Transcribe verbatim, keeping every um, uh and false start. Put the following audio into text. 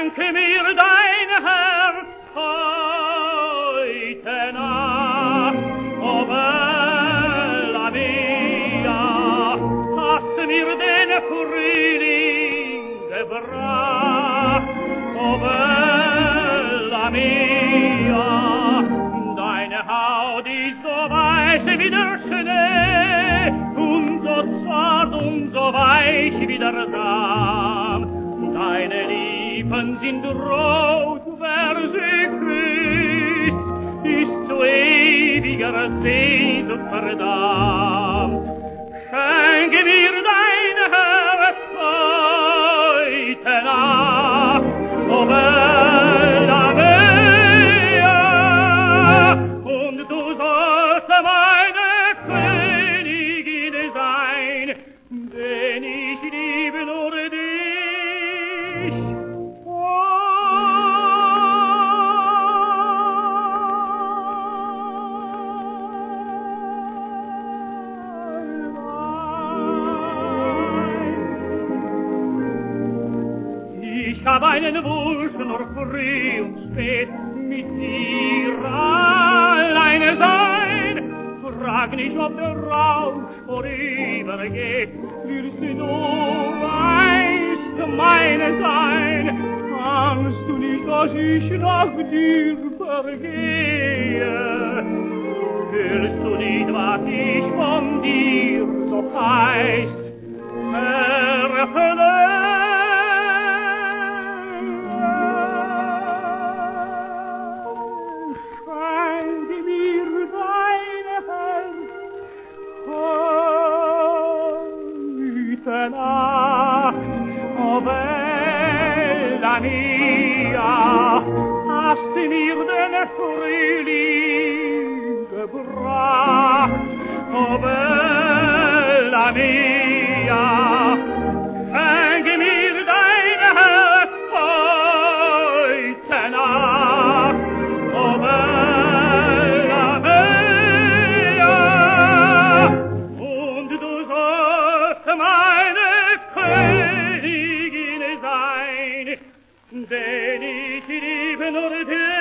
schenke mir dein Herz heute Nacht, o bella mia, hast mir den Frühling gebracht, o bella mia, deine Haut ist so weiß wie der Schnee und so zart und so weich wie der Samen. Deine Lippen sind rot, wer sie küsst, ist zu ewiger Sehnsucht verdammt. Schenke mir dein Herz heute Nacht, o bella mia, und du sollst meine Königin sein, denn ich liebe nur dich. Ich hab einen Wunsch, nur früh und spät mit dir alleine sein. Frag nicht, ob der Rausch vorübergeht, wirst du einst meine sein. Ahnst du nicht, dass ich nach dir vergehe? Hörst du nicht, was ich von dir so heiß erfüllen? Nacht, o bella mia, hast mir den Frühling gebracht, o bella mia, schenke mir dein Herz heute Nacht, o bella mia, und du sollst meine Königin sein, denn ich liebe nur dich.